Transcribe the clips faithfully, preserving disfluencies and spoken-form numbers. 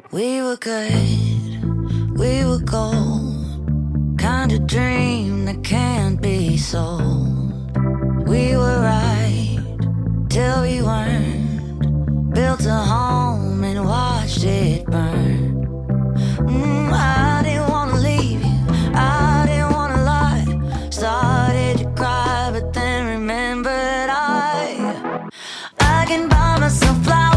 We were good, we were gold, kind of dream that can't be sold. We were right till we weren't, built a home and watched it burn. mm, I didn't wanna leave you, I didn't wanna lie. Started to cry but then remembered I I can buy myself flowers,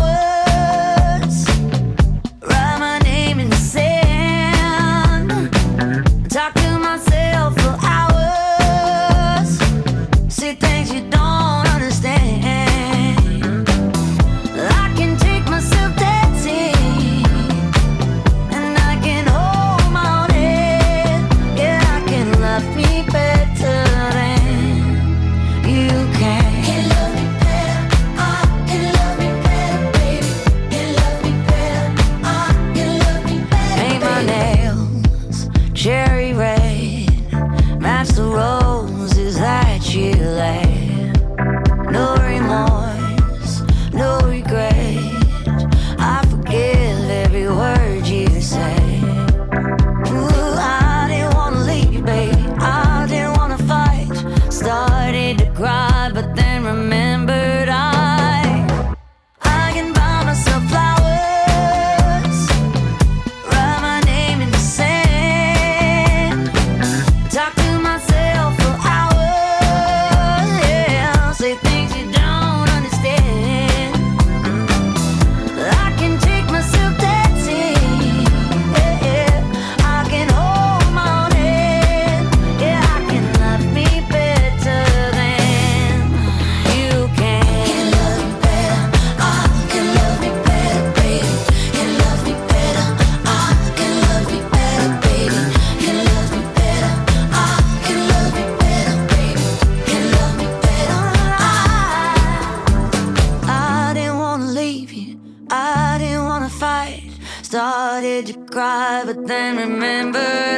talk to myself for hours, see things you don't understand. I can take myself dancing, and I can hold my own head. Yeah, I can love me better than you can. Can love me better, I can love me better, baby. Can love me better, I can love me better. Paint my nails cherry red, match the roses that you laid. No remorse, no regret, I forgive every word you say. Ooh, I didn't wanna leave, baby, I didn't wanna fight. Started to cry, but then remembered I I can buy myself flowers, write my name in the sand, talk to myself for hours, yeah, say things you don't understand. I can take myself dancing, yeah, yeah. I can hold my own head, yeah, I can love me better than you can. Can love me better, I can love me better, baby. Can love me better, I can love me better, baby. Can love me better, I can love me better, baby. Can love me better, I I didn't wanna leave you, I didn't wanna fight. Started to cry, but then remembered